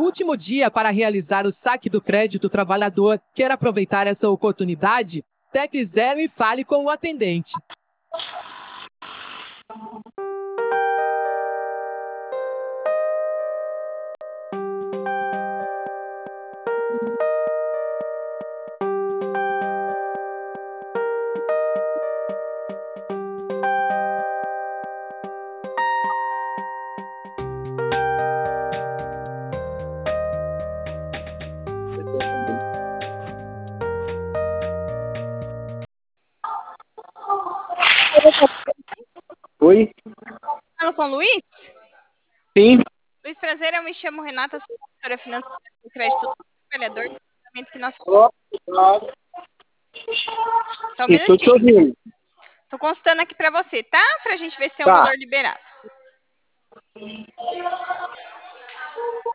Último dia para realizar o saque do crédito trabalhador. Quer aproveitar essa oportunidade? Tecle 0 e fale com o atendente. Oi? Falo com o Luiz? Sim. Luiz, prazer, eu me chamo Renata, sou assessora financeira do crédito do trabalhador do departamento que nós... Só um Estou te minutinho. ouvindo. Tô consultando aqui pra você, tá? Pra gente ver se tem um Tá. valor liberado.